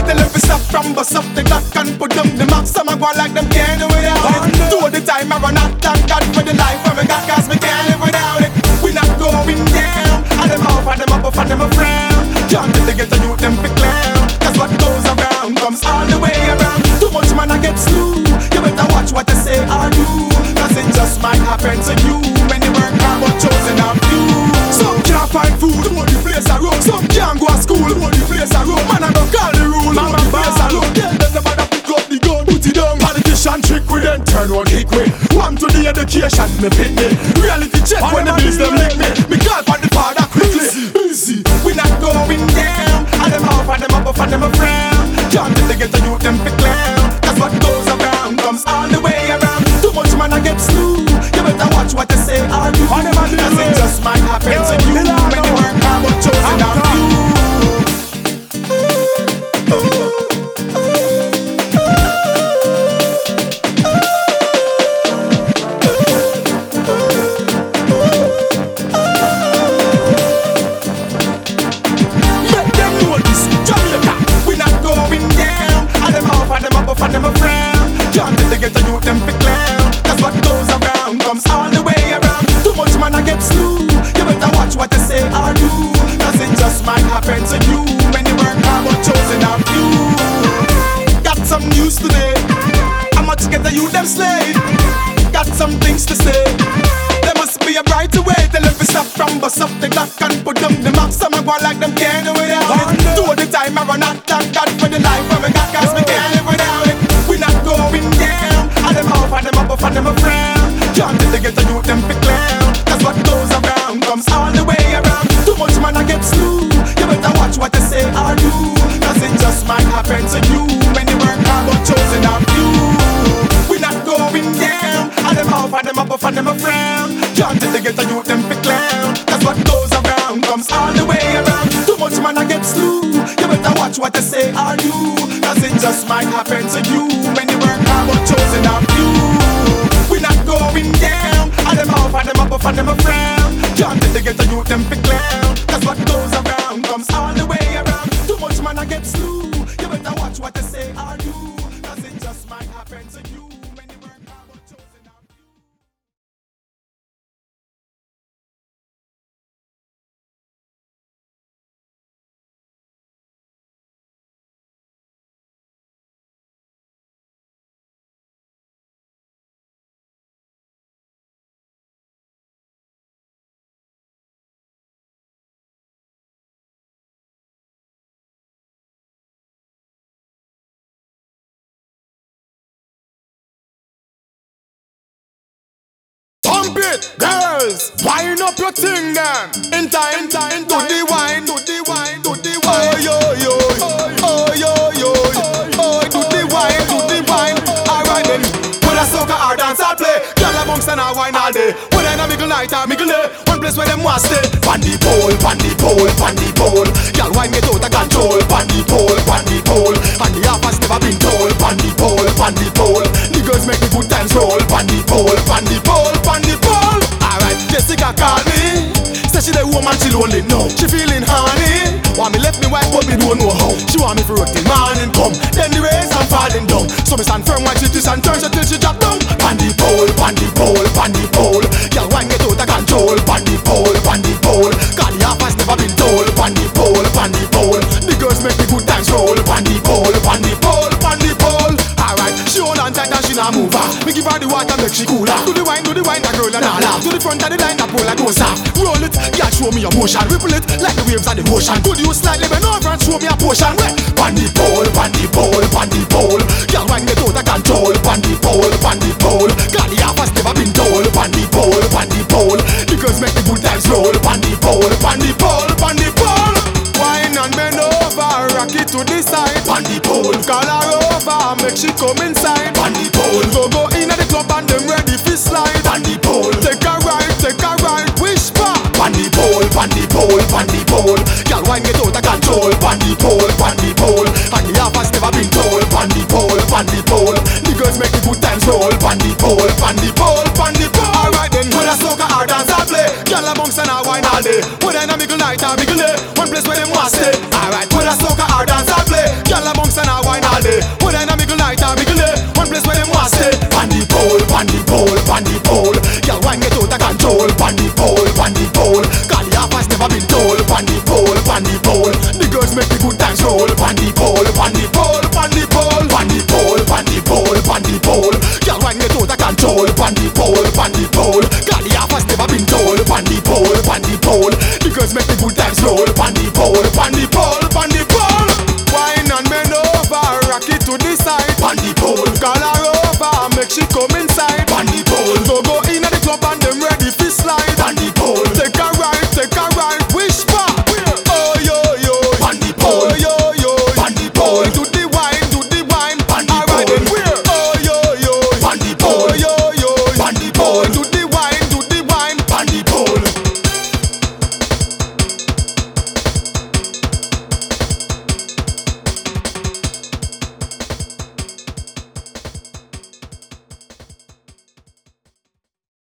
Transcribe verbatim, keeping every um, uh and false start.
tell them to stop from bust up the clock and put them the max. Some a go like them can't do without it. Two the time I run out, thank God for the life where we got, cause we can't live without it. We not going down, and them off and them up, and them a frown. Can't let the get the youth them fi clown, cause what goes around comes all the way around. Too much man I get slew, you better watch what they say or do, cause it just might happen to you. Many work hard but chosen of you. Some can't find food, but the place a road. Some can't go to school, but the place a road. Man I don't call the rule, but the place a road. Tell them never to pick up the gun, put it down. Politician trick with them, turn on kick with. One to the education, me pick me. Reality check when the bills them lick me. Me call for the father quickly. Easy, we not going down. And them off and them up, and them a frown. Can't let the get the youth them fi clown, cause what goes around comes all the way around. Too much man I get slew, you better watch what they say or do, cause it just might happen to you. Many work hard but chosen of you. Make them know this, Jamaica, we not going down. And them off and them up and them a frown. Can't let the get the youth them fi clown, cause what goes around comes all the way around. Too much man I get slew, you better watch what they say or do, cause it just might happen to you. Many work hard but chosen of you. Got some news today, how much get the youth them slave. Got some things to say, there must be a brighter way. Tell them to stop from bust up the clock and put them the max. Some a go like them can't do without it. Two the time I run out, thank God for the life where we got, cause we can't live without it. We not going down, and them off and them up, and them a frown. Can't let the get the youth them fi clown, cause what goes around comes all the way around. Too much man I get slew, you better watch what they say or do, cause it just might happen to you. Many work hard but chosen of you. We not going down, and them off and them up, and them a frown. Can't let the get the youth them fi clown, cause what goes around comes all the way around. Too much man I get slew, you better watch what they say or do, cause it just might happen to you. Many work hard but chosen of you. We not going down, and them off and them up, and them a frown. Can't let the get the youth them fi clown, cause what goes around comes all the way around. Too much man I get slew, you better watch what they say or do, cause it just might happen to you. Many work hard but chosen of you. Pump it, girls, wind up your thing then. Enter, enter, into the wine, to the wine, to the wine. Oh yo yo, oh yo yo, oh to the wine, to the wine. Alright then, when I soca or dance I play, girl amongst and I wine all day. When I mickle night I mickle day, one place where them want stay. Pan the pole, pan the pole, pan the pole. Girl wine get out of control. Pan the pole, pan the pole, and the half has never been told. Pan the pole, pan the pole. The girls make the good times roll. Pan the pole, pan the pole, pan the pole. Alright, Jessica call me, say she the woman she lonely now. She feeling honey, want me left me wife but me don't know how. She want me for work till morning come, then the race I'm falling down. So me stand firm while she twists and turns until she drop down. Pan the pole, pan the pole, pan the pole. Girl wine get out of control. Pan the pole, pan the pole. God the half has never been told. Pan the pole, pan the pole. The girls make the good times roll. Pan the pole, pan the pole, pan the pole. Alright, she hold on tight and she not move her. Me give her the water make she cooler. Do the wine, do the wine, that girl and all laugh. To the front of the line, that pole like goes off. Roll it, girl show me your motion. Ripple it like the waves of the ocean. Could you slightly bend over and show me a potion? Pan the pole, pan the pole, pan the pole. Girl wine get out of control. Pan the pole, pan the pole. God the half has never been told. Pan the pole, pan the pole. The girls make the good times roll. Pan the pole, pan the pole, pan the pole. Wine and bend over, rock it to the side. Pan the pole, call her over, make she come inside. Pan the pole, go go in at the club and them ready for slide. Pan the pole, take a ride, take a ride, whisper. Pan the pole, pan the pole, pan the pole. Girl wine get out of control. Pan the pole, pan the pole, and the half has never been told. Pan the pole, pan the pole. The girls make the good times roll. Pan the pole, pan the pole, pan the pole. Alright then, when I soca or dance I play, girl amongst and I wine all day. When I mickle night I mickle day, one place where them want stay. Alright, when I soca or dance I play, girl amongst and pole, pan the pole, pan the pole. God, the half has never been told. Pan the pole, pan the pole. The girls make the good times roll. Pan the pole, pan the pole, pan the